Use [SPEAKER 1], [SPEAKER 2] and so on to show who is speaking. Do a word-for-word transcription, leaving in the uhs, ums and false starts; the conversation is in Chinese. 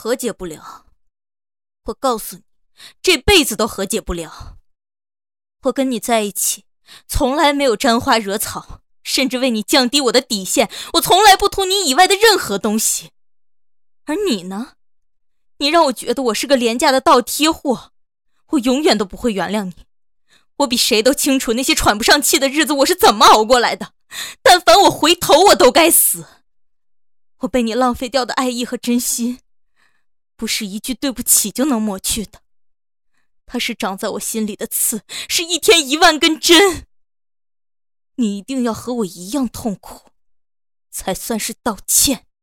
[SPEAKER 1] 和解不了。我告诉你，这辈子都和解不了。我跟你在一起，从来没有沾花惹草，甚至为你降低我的底线，我从来不图你以外的任何东西。而你呢？你让我觉得我是个廉价的倒贴货，我永远都不会原谅你。我比谁都清楚那些喘不上气的日子我是怎么熬过来的，但凡我回头，我都该死。我被你浪费掉的爱意和真心，不是一句对不起就能抹去的，它是长在我心里的刺，是一天一万根针。你一定要和我一样痛苦，才算是道歉。